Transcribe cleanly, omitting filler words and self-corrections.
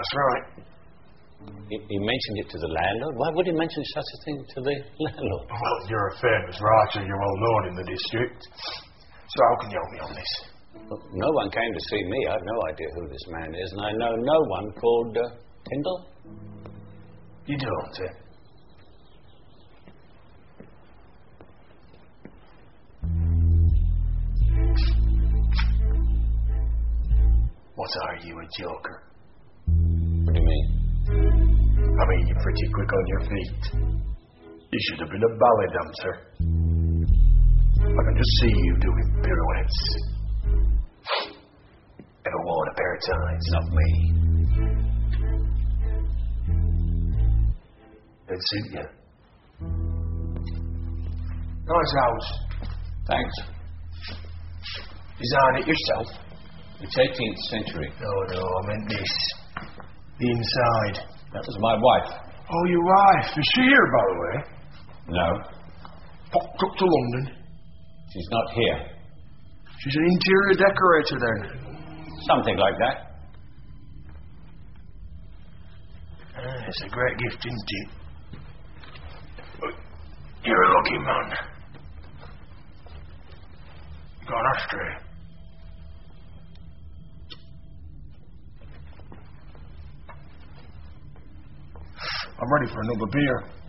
That's right. He mentioned it to the landlord? Why would he mention such a thing to the landlord? Well, you're a famous writer. You're well known in the district. So how can you help me on this? Well, no one came to see me. I have no idea who this man is, and I know no one called Tyndall. You don't, eh? What are you, a joker? What do you mean? I mean, you're pretty quick on your feet. You should have been a ballet dancer. I can just see you doing pirouettes. Ever worn a pair of ties? Not me. It'd suit you. Nice house. Thanks. Design it yourself? It's 18th century. No, I meant this. The inside. That was my wife. Oh, your wife. Is she here, by the way? No, Popped up to London. she's not here. She's an interior decorator then. Something like that. It's a great gift, isn't it? You're a lucky man. You got an ashtray. I'm ready for another beer.